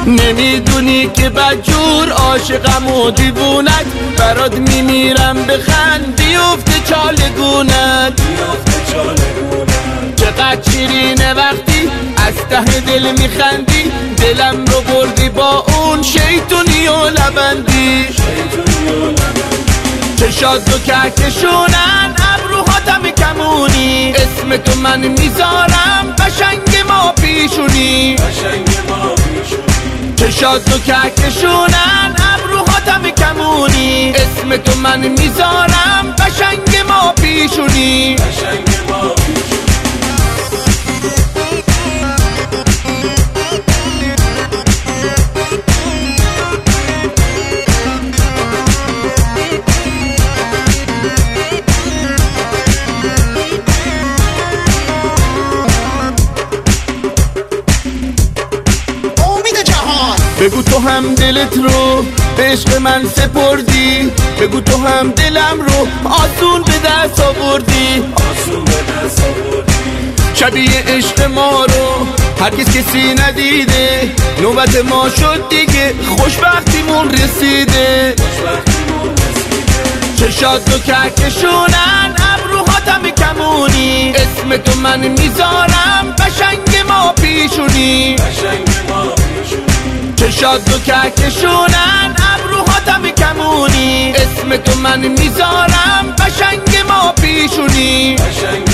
نمیدونی که بدجور عاشقم و دیوونت، برات میمیرم بخند بیفته چالگونت. چقدر شیرینه وقتی از ته دل میخندی، دلم رو بردی با اون شیطونی و لبندی. چشات دو کهکشونن ابروهاتم کمونی، اسم تو من میذارم قشنگ ما پیشونی. چشات دو کهکشونن ابروهاتم کمونی، اسم تو من میذارم قشنگ ما پیشونی. بگو تو هم دلت رو به عشق من سپردی، بگو تو هم دلم رو آسون به دست آوردی. شبیه عشق ما رو هرگز کسی ندیده، نوبت ما شد دیگه خوشبختیمون رسیده. چشات دو کهکشونن ابروهاتم کمونی، اسم تو من میذارم قشنگ ما پیشونی. چشات دو کهکشونن ابروهاتم کمونی، اسم تو من میذارم قشنگ ما پیشونی.